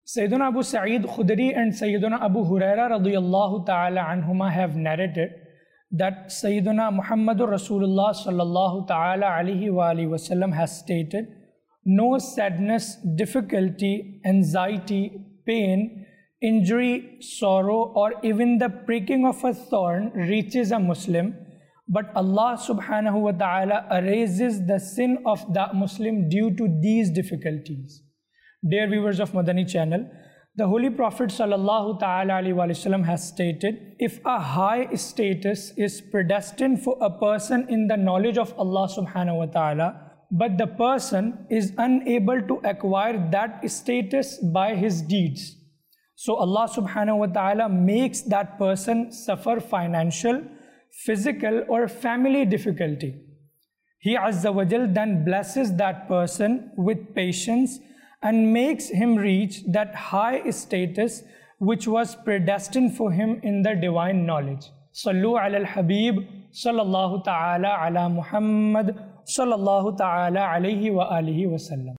Sayyiduna Abu Sa'id Khudri and Sayyiduna Abu Huraira radiyallahu ta'ala anhuma have narrated that Sayyiduna Muhammadur Rasulullah sallallahu ta'ala alayhi wa alihi wasallam has stated, no sadness, difficulty, anxiety, pain, injury, sorrow, or even the pricking of a thorn reaches a Muslim, but Allah subhanahu wa ta'ala erases the sin of that Muslim due to these difficulties. Dear viewers of Madani channel, the Holy Prophet sallallahu ta'ala alaihi wasallam has stated, if a high status is predestined for a person in the knowledge of Allah subhanahu wa ta'ala, but the person is unable to acquire that status by his deeds, so Allah subhanahu wa ta'ala makes that person suffer financial, physical or family difficulty. He Azza wa Jal then blesses that person with patience and makes him reach that high status which was predestined for him in the divine knowledge. Sallu ala al-Habib sallallahu ta'ala ala Muhammad sallallahu ta'ala alayhi wa alihi wa sallam.